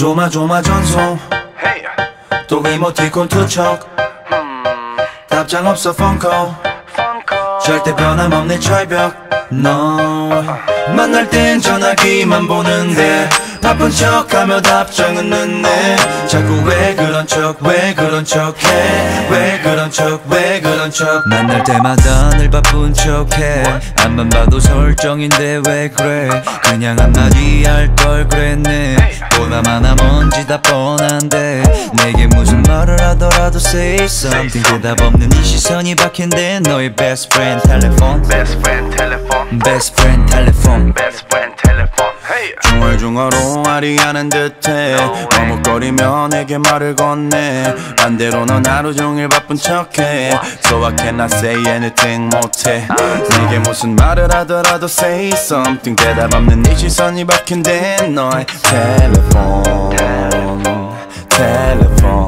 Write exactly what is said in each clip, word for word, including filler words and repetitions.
조마조마전송 또 이모티콘 투척 답장 없어 펑커 절대 변함없는 철벽 너 만날 땐 전화기만 보는데 바쁜 척하며 답장은 늦네 자꾸 왜 그런 척 왜 그런 척해 왜 그런 척 왜 그런 척 만날 때마다 늘 바쁜 척해 앞만 봐도 설정인데 왜 그래 그냥 한마디 할 걸 그랬네 보다 많아 뭔지 다 뻔한데 내게 무슨 말을 하더라도 say something 대답 없는 이 시선이 박힌데 너의 best friend 텔레폰 Best friend telephone best friend 텔레폰 Best friend telephone Hey 중얼중얼 아리하는 듯해 머뭇거리며 내게 말을 건네 반대로 넌 하루 종일 바쁜 척해 So I cannot say anything 못해 내게 무슨 말을 하더라도 say something 대답 없는 네 시선이 박힌데 너의 텔레폰 텔레폰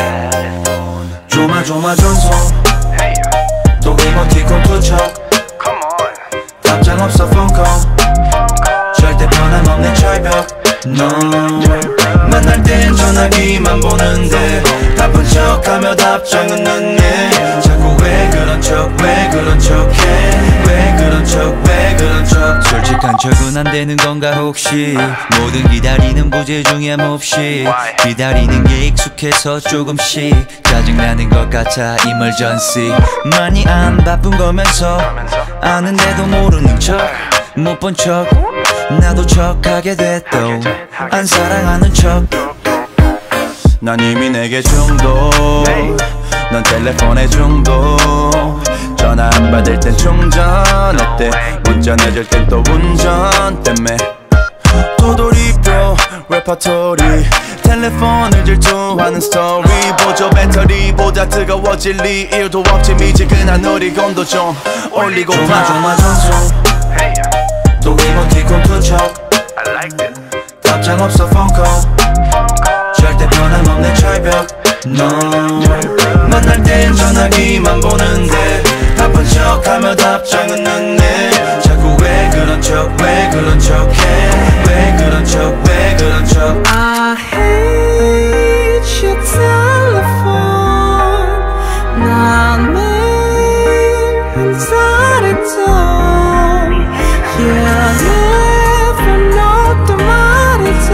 조마조마전송 또 이모티콘 투척 Come on 답장 없어 펑커 절대 변함없는 철벽 너 만날 땐 전화기만 보는데 바쁜 척하며 답장은 늦네 자꾸 왜 그런 척 왜 그런 척해 왜 그런 척 왜 그런 척 솔직한 척은 안 되는 건가 혹시 모든 기다리는 부재 중에 몹시 기다리는 게 익숙해서 조금씩 짜증나는 것 같아 emergency 많이 안 바쁜 거면서 아는데도 모르는 척 못 본 척 나도 척하게 됐도 안 사랑하는 척 난 이미 내게 중독 넌 텔레폰에 중독 전화 안 받을 땐 충전할 때 문자 늦을 땐 또 운전 때문에 도돌이표 레퍼토리 텔레폰을 질투하는 스토리 보조 배터리보다 뜨거워질 리 일도 없지 미지근한 우리 건도 좀 올리고 조마조마전송 또 이모티콘 투척 I like it 답장 없어 펑커 절대 변함없는 철벽 너 만날 땐 전화기만 보는데 바쁜 척하며 답장은 늦네 자꾸 왜 그런 척 왜 그런 척해 왜 그런 척 왜 그런 척 I hate your telephone 난 매일 한 살이도 Yeah, never not the 말해도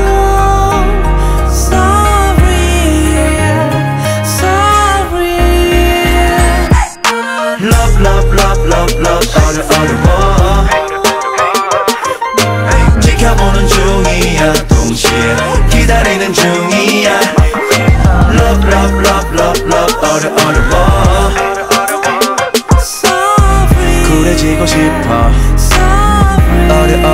Sorry, sorry Love love love love love 어려 어려워 지켜보는 중이야 동시에 기다리는 중이야 Love love love love love 어려 어려워 Sorry 쿨해지고 싶어 Sorry 어려